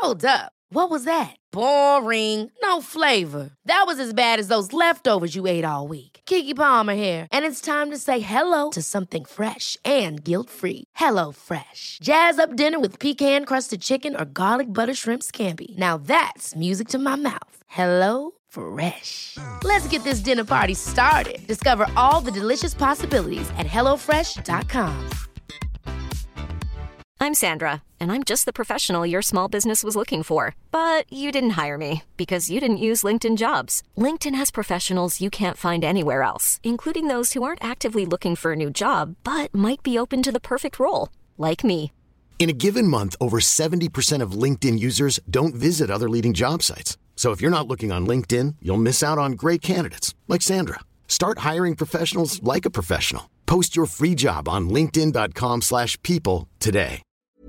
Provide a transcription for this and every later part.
Hold up. What was that? Boring. No flavor. That was as bad as those leftovers you ate all week. Keke Palmer here, and it's time to say hello to something fresh and guilt-free. Hello Fresh. Jazz up dinner with pecan-crusted chicken or garlic butter shrimp scampi. Now that's music to my mouth. Hello Fresh. Let's get this dinner party started. Discover all the delicious possibilities at hellofresh.com. I'm Sandra, and I'm just the professional your small business was looking for. But you didn't hire me because you didn't use LinkedIn Jobs. LinkedIn has professionals you can't find anywhere else, including those who aren't actively looking for a new job, but might be open to the perfect role, like me. In a given month, over 70% of LinkedIn users don't visit other leading job sites. So if you're not looking on LinkedIn, you'll miss out on great candidates like Sandra. Start hiring professionals like a professional. Post your free job on linkedin.com/people today.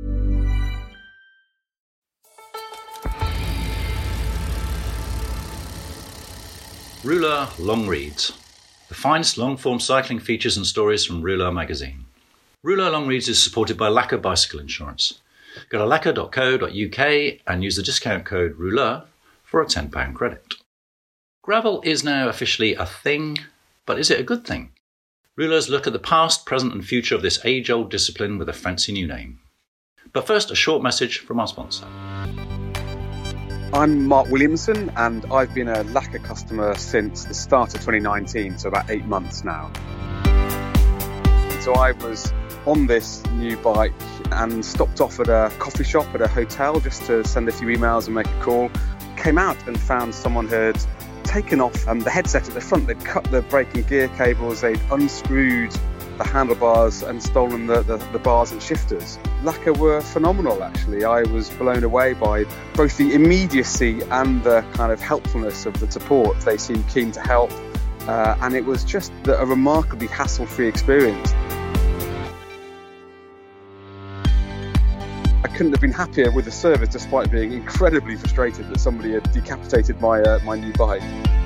Rouleur Long Reads, the finest long-form cycling features and stories from Rouleur magazine. Rouleur Long Reads is supported by Lacquer Bicycle Insurance. Go to lacquer.co.uk and use the discount code ROULEUR for a £10 credit. Gravel is now officially a thing, but is it a good thing? Rouleurs look at the past, present and future of this age-old discipline with a fancy new name. But first, a short message from our sponsor. I'm Mark Williamson, and I've been a Lacquer customer since the start of 2019, so about 8 months now. So I was on this new bike and stopped off at a coffee shop at a hotel just to send a few emails and make a call. Came out and found someone had taken off the headset at the front. They'd cut the brake and gear cables, they'd unscrewed the handlebars and stolen the bars and shifters. Lacquer were phenomenal, actually. I was blown away by both the immediacy and the kind of helpfulness of the support. They seemed keen to help, and it was just a remarkably hassle-free experience. I couldn't have been happier with the service, despite being incredibly frustrated that somebody had decapitated my new bike.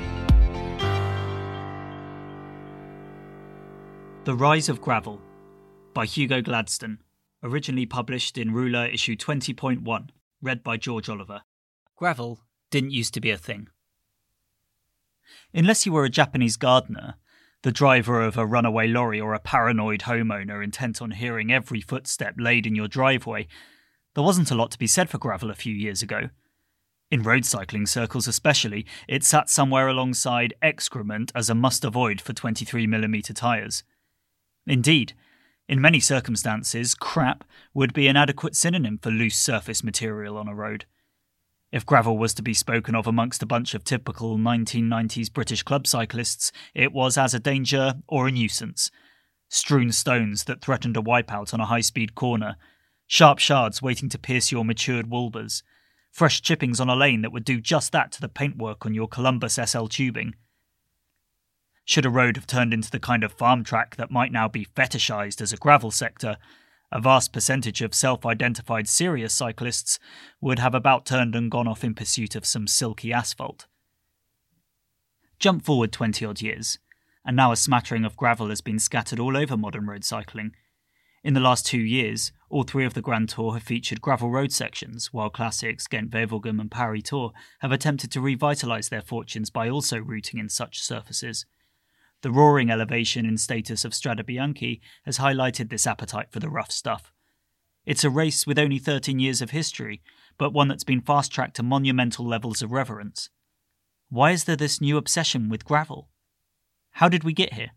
The Rise of Gravel by Hugo Gladstone, originally published in Rouleur issue 20.1, read by George Oliver. Gravel didn't used to be a thing. Unless you were a Japanese gardener, the driver of a runaway lorry, or a paranoid homeowner intent on hearing every footstep laid in your driveway, there wasn't a lot to be said for gravel a few years ago. In road cycling circles especially, it sat somewhere alongside excrement as a must-avoid for 23mm tyres. Indeed, in many circumstances, crap would be an adequate synonym for loose surface material on a road. If gravel was to be spoken of amongst a bunch of typical 1990s British club cyclists, it was as a danger or a nuisance. Strewn stones that threatened a wipeout on a high-speed corner, sharp shards waiting to pierce your matured Wolbers, fresh chippings on a lane that would do just that to the paintwork on your Columbus SL tubing. Should a road have turned into the kind of farm track that might now be fetishised as a gravel sector, a vast percentage of self-identified serious cyclists would have about turned and gone off in pursuit of some silky asphalt. Jump forward 20-odd years, and now a smattering of gravel has been scattered all over modern road cycling. In the last 2 years, all 3 of the Grand Tour have featured gravel road sections, while Classics, Ghent-Wevelgem and Paris Tour have attempted to revitalise their fortunes by also routing in such surfaces. The roaring elevation in status of Strade Bianche has highlighted this appetite for the rough stuff. It's a race with only 13 years of history, but one that's been fast-tracked to monumental levels of reverence. Why is there this new obsession with gravel? How did we get here?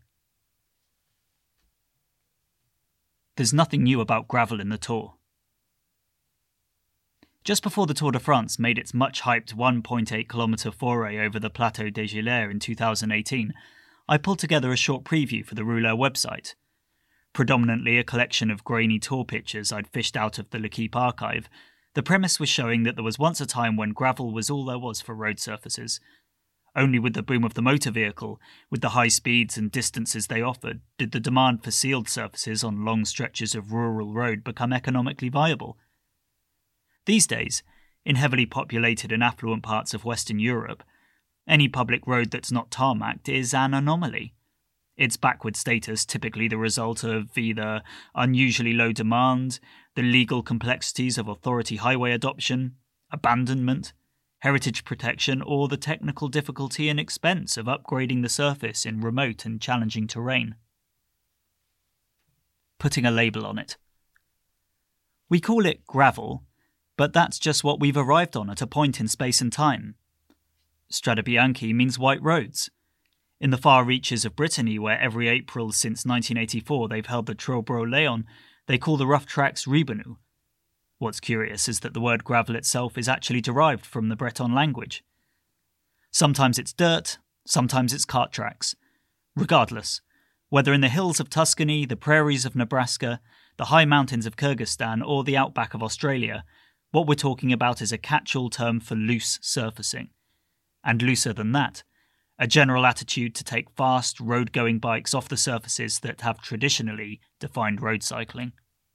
There's nothing new about gravel in the Tour. Just before the Tour de France made its much-hyped 1.8km foray over the Plateau des Gilets in 2018, I pulled together a short preview for the Rouleur website. Predominantly a collection of grainy tour pictures I'd fished out of the L'Equipe archive, the premise was showing that there was once a time when gravel was all there was for road surfaces. Only with the boom of the motor vehicle, with the high speeds and distances they offered, did the demand for sealed surfaces on long stretches of rural road become economically viable. These days, in heavily populated and affluent parts of Western Europe, any public road that's not tarmacked is an anomaly. Its backward status typically the result of either unusually low demand, the legal complexities of authority highway adoption, abandonment, heritage protection, or the technical difficulty and expense of upgrading the surface in remote and challenging terrain. Putting a label on it. We call it gravel, but that's just what we've arrived on at a point in space and time. Strade means white roads. In the far reaches of Brittany, where every April since 1984 they've held the Trobro Leon, they call the rough tracks Ribanu. What's curious is that the word gravel itself is actually derived from the Breton language. Sometimes it's dirt, sometimes it's cart tracks. Regardless, whether in the hills of Tuscany, the prairies of Nebraska, the high mountains of Kyrgyzstan, or the outback of Australia, what we're talking about is a catch-all term for loose surfacing. And looser than that, a general attitude to take fast, road-going bikes off the surfaces that have traditionally defined road cycling.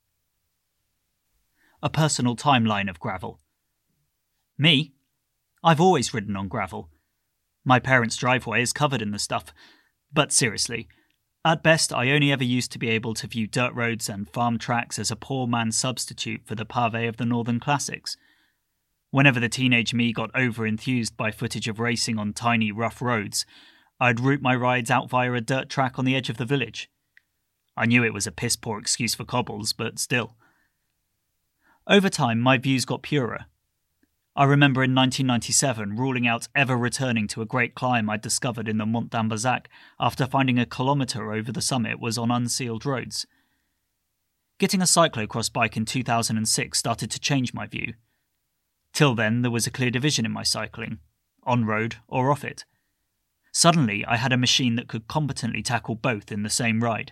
A personal timeline of gravel. Me? I've always ridden on gravel. My parents' driveway is covered in the stuff. But seriously, at best I only ever used to be able to view dirt roads and farm tracks as a poor man's substitute for the pavé of the Northern Classics. Whenever the teenage me got over-enthused by footage of racing on tiny, rough roads, I'd route my rides out via a dirt track on the edge of the village. I knew it was a piss-poor excuse for cobbles, but still. Over time, my views got purer. I remember in 1997 ruling out ever returning to a great climb I'd discovered in the Mont d'Ambazac after finding a kilometre over the summit was on unsealed roads. Getting a cyclocross bike in 2006 started to change my view. Till then, there was a clear division in my cycling, on-road or off it. Suddenly, I had a machine that could competently tackle both in the same ride.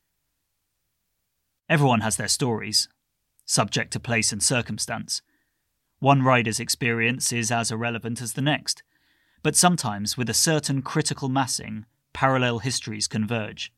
Everyone has their stories, subject to place and circumstance. One rider's experience is as irrelevant as the next, but sometimes with a certain critical massing, parallel histories converge.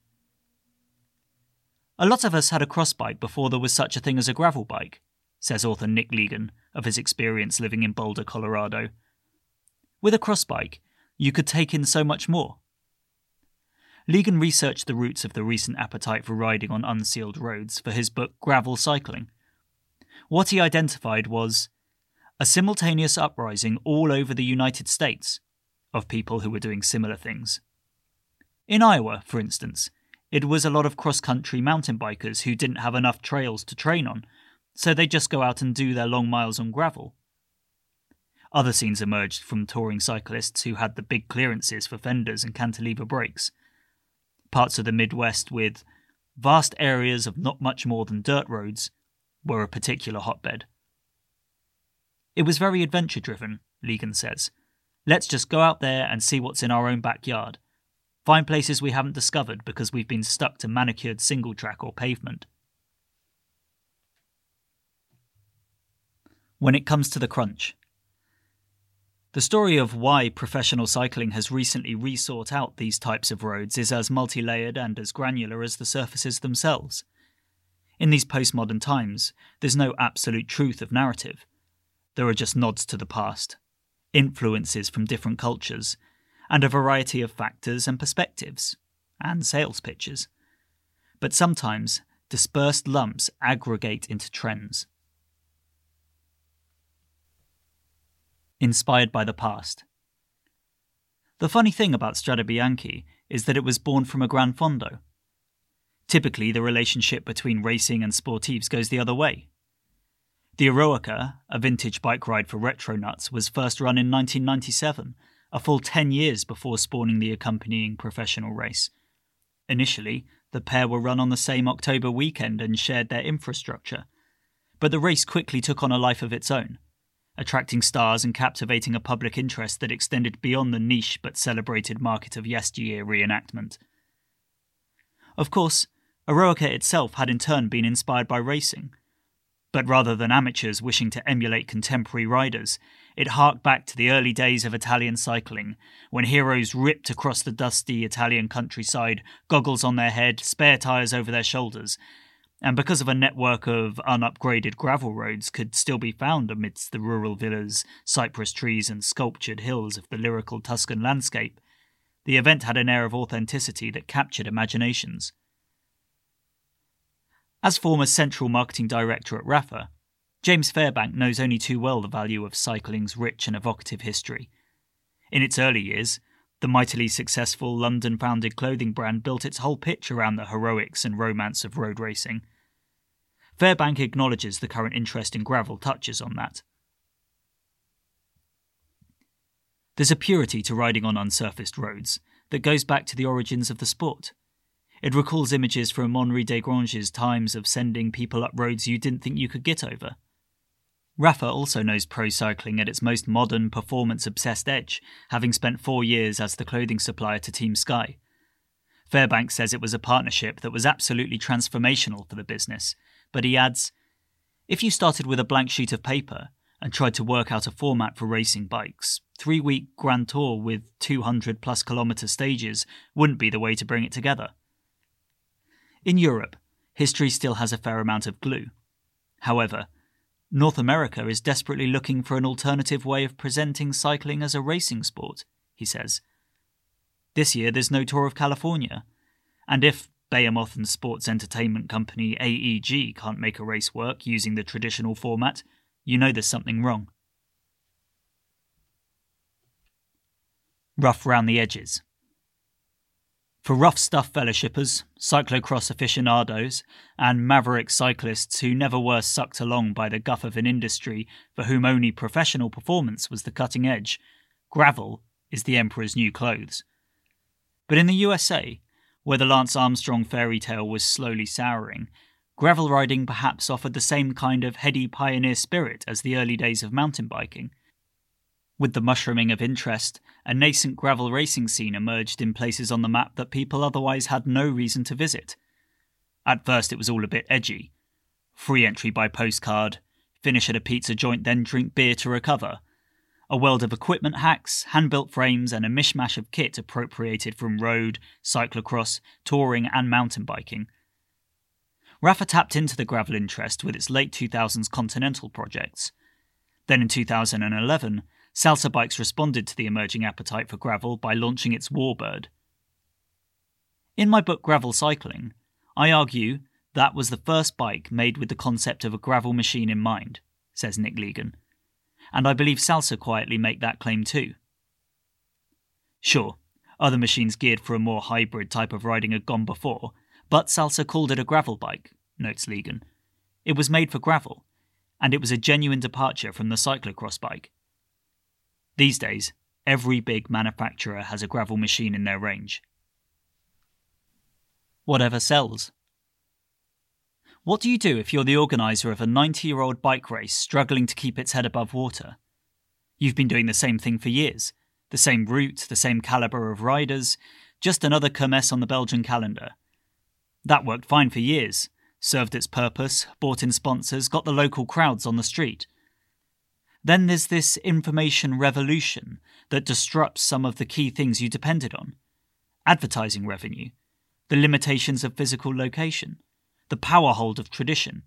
A lot of us had a cross bike before there was such a thing as a gravel bike, says author Nick Legan of his experience living in Boulder, Colorado. With a cross bike, you could take in so much more. Legan researched the roots of the recent appetite for riding on unsealed roads for his book Gravel Cycling. What he identified was a simultaneous uprising all over the United States of people who were doing similar things. In Iowa, for instance, it was a lot of cross-country mountain bikers who didn't have enough trails to train on, so they'd just go out and do their long miles on gravel. Other scenes emerged from touring cyclists who had the big clearances for fenders and cantilever brakes. Parts of the Midwest with vast areas of not much more than dirt roads were a particular hotbed. It was very adventure-driven, Legan says. Let's just go out there and see what's in our own backyard. Find places we haven't discovered because we've been stuck to manicured single track or pavement. When it comes to the crunch. The story of why professional cycling has recently re-sought out these types of roads is as multi-layered and as granular as the surfaces themselves. In these postmodern times, there's no absolute truth of narrative. There are just nods to the past, influences from different cultures, and a variety of factors and perspectives, and sales pitches. But sometimes, dispersed lumps aggregate into trends. Inspired by the past. The funny thing about Strade Bianche is that it was born from a Gran Fondo. Typically, the relationship between racing and sportives goes the other way. The Eroica, a vintage bike ride for retro nuts, was first run in 1997, a full 10 years before spawning the accompanying professional race. Initially, the pair were run on the same October weekend and shared their infrastructure, but the race quickly took on a life of its own, attracting stars and captivating a public interest that extended beyond the niche but celebrated market of yesteryear reenactment. Of course, Eroica itself had in turn been inspired by racing, but rather than amateurs wishing to emulate contemporary riders, it harked back to the early days of Italian cycling, when heroes ripped across the dusty Italian countryside, goggles on their head, spare tyres over their shoulders, and because of a network of unupgraded gravel roads could still be found amidst the rural villas, cypress trees and sculptured hills of the lyrical Tuscan landscape, the event had an air of authenticity that captured imaginations. As former central marketing director at Rapha, James Fairbank knows only too well the value of cycling's rich and evocative history. In its early years, the mightily successful London-founded clothing brand built its whole pitch around the heroics and romance of road racing. Fairbank acknowledges the current interest in gravel touches on that. There's a purity to riding on unsurfaced roads that goes back to the origins of the sport. It recalls images from Henri Desgrange's times of sending people up roads you didn't think you could get over. Rafa also knows pro cycling at its most modern, performance-obsessed edge, having spent 4 years as the clothing supplier to Team Sky. Fairbank says it was a partnership that was absolutely transformational for the business, but he adds, "If you started with a blank sheet of paper and tried to work out a format for racing bikes, 3-week Grand Tour with 200-plus kilometre stages wouldn't be the way to bring it together." In Europe, history still has a fair amount of glue. However, North America is desperately looking for an alternative way of presenting cycling as a racing sport, he says. This year there's no Tour of California, and if Behemoth and sports entertainment company AEG can't make a race work using the traditional format, you know there's something wrong. Rough round the edges. For rough stuff fellowshippers, cyclocross aficionados, and maverick cyclists who never were sucked along by the guff of an industry for whom only professional performance was the cutting edge, gravel is the emperor's new clothes. But in the USA, where the Lance Armstrong fairy tale was slowly souring, gravel riding perhaps offered the same kind of heady pioneer spirit as the early days of mountain biking. With the mushrooming of interest, a nascent gravel racing scene emerged in places on the map that people otherwise had no reason to visit. At first it was all a bit edgy. Free entry by postcard, finish at a pizza joint then drink beer to recover. A world of equipment hacks, hand-built frames and a mishmash of kit appropriated from road, cyclocross, touring and mountain biking. Rafa tapped into the gravel interest with its late 2000s Continental projects. Then in 2011, Salsa Bikes responded to the emerging appetite for gravel by launching its Warbird. In my book Gravel Cycling, I argue that was the first bike made with the concept of a gravel machine in mind, says Nick Legan, and I believe Salsa quietly make that claim too. Sure, other machines geared for a more hybrid type of riding had gone before, but Salsa called it a gravel bike, notes Legan. It was made for gravel, and it was a genuine departure from the cyclocross bike. These days, every big manufacturer has a gravel machine in their range. Whatever sells. What do you do if you're the organiser of a 90-year-old bike race struggling to keep its head above water? You've been doing the same thing for years. The same route, the same calibre of riders, just another kermesse on the Belgian calendar. That worked fine for years, served its purpose, brought in sponsors, got the local crowds on the street. Then there's this information revolution that disrupts some of the key things you depended on. Advertising revenue, the limitations of physical location, the power hold of tradition.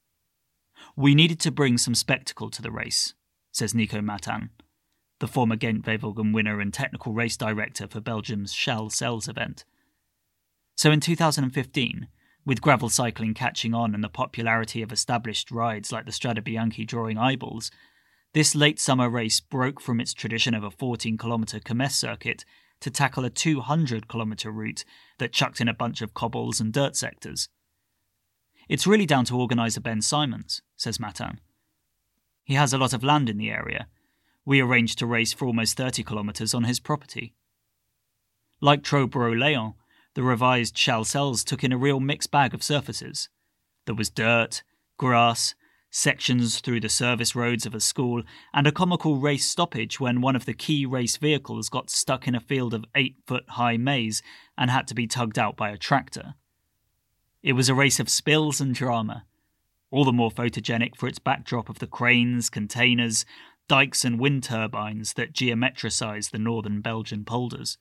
We needed to bring some spectacle to the race, says Nico Matan, the former Gent-Wevelgem winner and technical race director for Belgium's Shell Cells event. So in 2015, with gravel cycling catching on and the popularity of established rides like the Strade Bianche drawing eyeballs, this late summer race broke from its tradition of a 14-kilometre kermesse circuit to tackle a 200-kilometre route that chucked in a bunch of cobbles and dirt sectors. It's really down to organiser Ben Simons, says Matan. He has a lot of land in the area. We arranged to race for almost 30 kilometres on his property. Like Trobro-Léon, the revised Shell Cells took in a real mixed bag of surfaces. There was dirt, grass, sections through the service roads of a school, and a comical race stoppage when one of the key race vehicles got stuck in a field of 8-foot-high maize and had to be tugged out by a tractor. It was a race of spills and drama, all the more photogenic for its backdrop of the cranes, containers, dikes and wind turbines that geometricise the northern Belgian polders.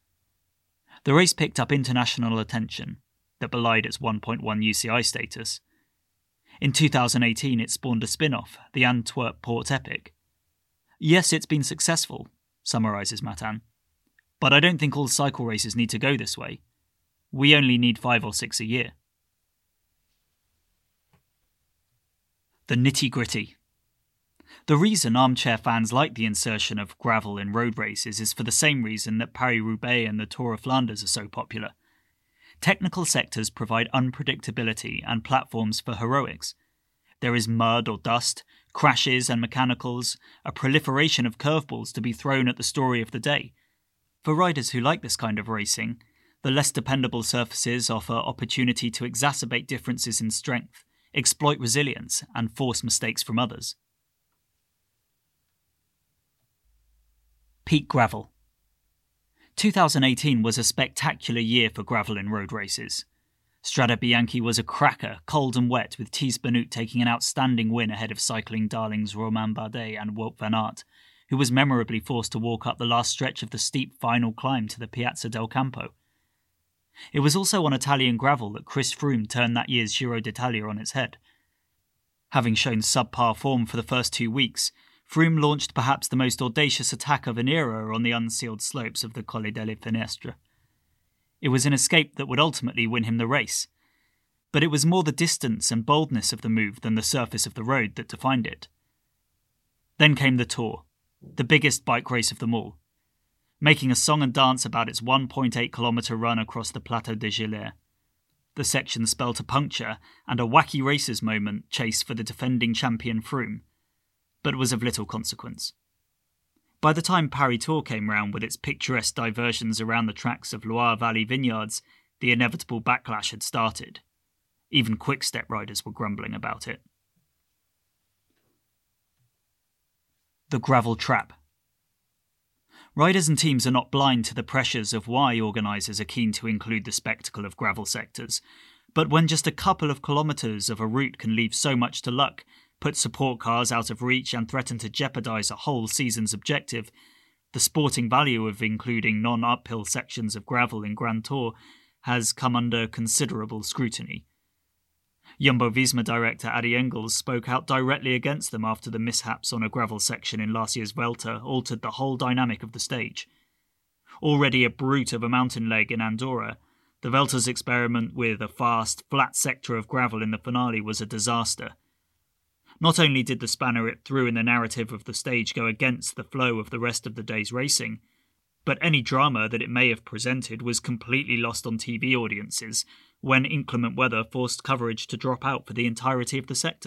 The race picked up international attention that belied its 1.1 UCI status. In 2018 it spawned a spin-off, the Antwerp Port Epic. Yes, it's been successful, summarises Matan, but I don't think all cycle races need to go this way. We only need 5 or 6 a year. The nitty-gritty. The reason armchair fans like the insertion of gravel in road races is for the same reason that Paris-Roubaix and the Tour of Flanders are so popular. Technical sectors provide unpredictability and platforms for heroics. There is mud or dust, crashes and mechanicals, a proliferation of curveballs to be thrown at the story of the day. For riders who like this kind of racing, the less dependable surfaces offer opportunity to exacerbate differences in strength, exploit resilience, and force mistakes from others. Peak gravel. 2018 was a spectacular year for gravel in road races. Strade Bianche was a cracker, cold and wet, with Thies Benoot taking an outstanding win ahead of cycling darlings Romain Bardet and Wout van Aert, who was memorably forced to walk up the last stretch of the steep final climb to the Piazza del Campo. It was also on Italian gravel that Chris Froome turned that year's Giro d'Italia on its head. Having shown subpar form for the first 2 weeks, Froome launched perhaps the most audacious attack of an era on the unsealed slopes of the Colle delle Finestre. It was an escape that would ultimately win him the race, but it was more the distance and boldness of the move than the surface of the road that defined it. Then came the Tour, the biggest bike race of them all, making a song and dance about its 1.8-kilometre run across the Plateau de Gilère. The section spelt a puncture and a wacky racers moment chase for the defending champion Froome, but was of little consequence. By the time Paris Tour came round with its picturesque diversions around the tracks of Loire Valley vineyards, the inevitable backlash had started. Even quick-step riders were grumbling about it. The gravel trap. Riders and teams are not blind to the pressures of why organisers are keen to include the spectacle of gravel sectors, but when just a couple of kilometres of a route can leave so much to luck, put support cars out of reach and threaten to jeopardise a whole season's objective, the sporting value of including non-uphill sections of gravel in Grand Tour has come under considerable scrutiny. Jumbo-Visma director Adi Engels spoke out directly against them after the mishaps on a gravel section in last year's Vuelta altered the whole dynamic of the stage. Already a brute of a mountain leg in Andorra, the Vuelta's experiment with a fast, flat sector of gravel in the finale was a disaster. Not only did the spanner it threw in the narrative of the stage go against the flow of the rest of the day's racing, but any drama that it may have presented was completely lost on TV audiences when inclement weather forced coverage to drop out for the entirety of the sector.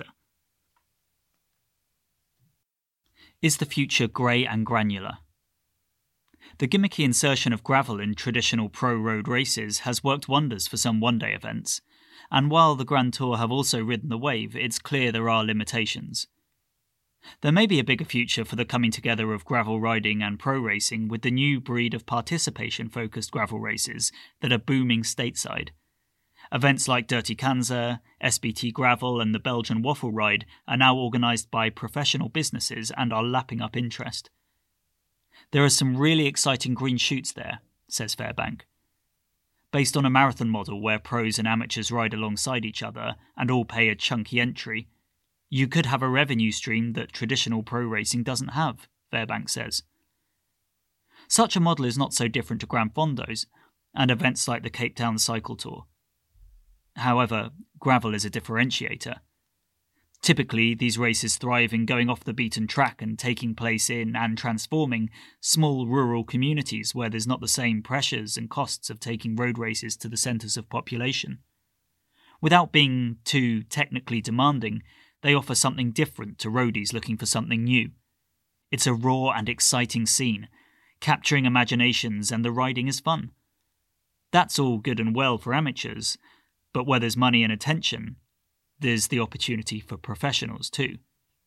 Is the future grey and granular? The gimmicky insertion of gravel in traditional pro-road races has worked wonders for some one-day events, and while the Grand Tour have also ridden the wave, it's clear there are limitations. There may be a bigger future for the coming together of gravel riding and pro racing with the new breed of participation-focused gravel races that are booming stateside. Events like Dirty Kanza, SBT Gravel and the Belgian Waffle Ride are now organised by professional businesses and are lapping up interest. There are some really exciting green shoots there, says Fairbank. Based on a marathon model where pros and amateurs ride alongside each other and all pay a chunky entry, you could have a revenue stream that traditional pro racing doesn't have, Fairbank says. Such a model is not so different to Gran Fondo's and events like the Cape Town Cycle Tour. However, gravel is a differentiator. Typically, these races thrive in going off the beaten track and taking place in and transforming small rural communities where there's not the same pressures and costs of taking road races to the centres of population. Without being too technically demanding, they offer something different to roadies looking for something new. It's a raw and exciting scene, capturing imaginations, and the riding is fun. That's all good and well for amateurs, but where there's money and attention, there's the opportunity for professionals too.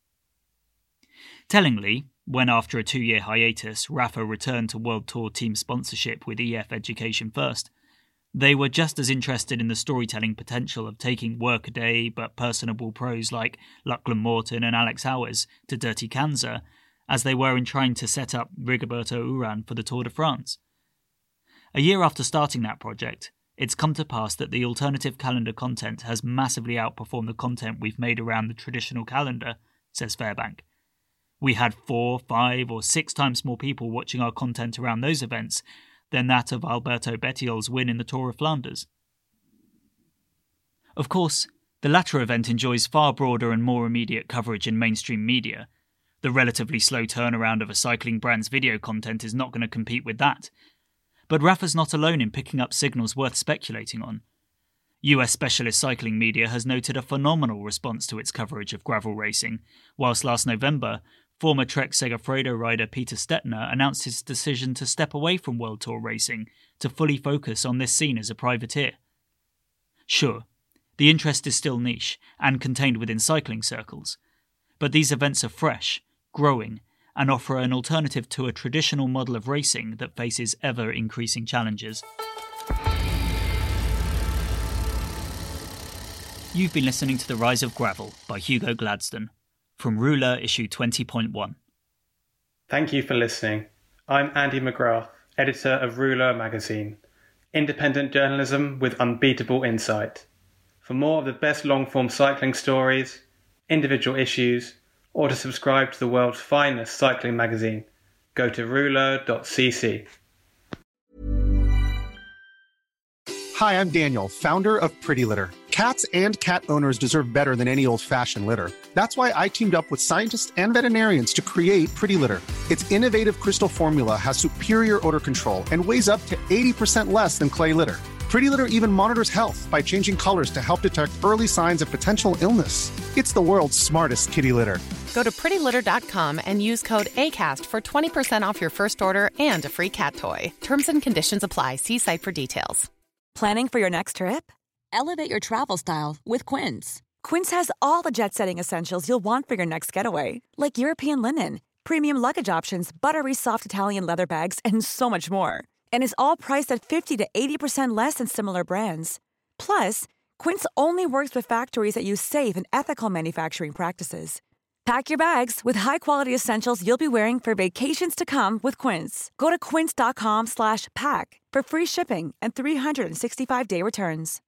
Tellingly, when after a 2-year hiatus, Rapha returned to World Tour team sponsorship with EF Education First, they were just as interested in the storytelling potential of taking workaday but personable pros like Lachlan Morton and Alex Howes to Dirty Kanza as they were in trying to set up Rigoberto Urán for the Tour de France. A year after starting that project, it's come to pass that the alternative calendar content has massively outperformed the content we've made around the traditional calendar, says Fairbank. We had 4, 5 or 6 times more people watching our content around those events than that of Alberto Bettiol's win in the Tour of Flanders. Of course, The latter event enjoys far broader and more immediate coverage in mainstream media. The relatively slow turnaround of a cycling brand's video content is not going to compete with that. But Rapha's not alone in picking up signals worth speculating on. US specialist cycling media has noted a phenomenal response to its coverage of gravel racing, whilst last November, former Trek Segafredo rider Peter Stettner announced his decision to step away from World Tour racing to fully focus on this scene as a privateer. Sure, the interest is still niche and contained within cycling circles, but these events are fresh, growing, and offer an alternative to a traditional model of racing that faces ever-increasing challenges. You've been listening to The Rise of Gravel by Hugo Gladstone, from Rouleur issue 20.1. Thank you for listening. I'm Andy McGrath, editor of Rouleur magazine, independent journalism with unbeatable insight. For more of the best long-form cycling stories, individual issues, or to subscribe to the world's finest cycling magazine, go to rouleur.cc. Hi, I'm Daniel, founder of Pretty Litter. Cats and cat owners deserve better than any old-fashioned litter. That's why I teamed up with scientists and veterinarians to create Pretty Litter. Its innovative crystal formula has superior odor control and weighs up to 80% less than clay litter. Pretty Litter even monitors health by changing colors to help detect early signs of potential illness. It's the world's smartest kitty litter. Go to prettylitter.com and use code ACAST for 20% off your first order and a free cat toy. Terms and conditions apply. See site for details. Planning for your next trip? Elevate your travel style with Quince. Quince has all the jet-setting essentials you'll want for your next getaway, like European linen, premium luggage options, buttery soft Italian leather bags, and so much more. And is all priced at 50 to 80% less than similar brands. Plus, Quince only works with factories that use safe and ethical manufacturing practices. Pack your bags with high-quality essentials you'll be wearing for vacations to come with Quince. Go to quince.com/pack for free shipping and 365-day returns.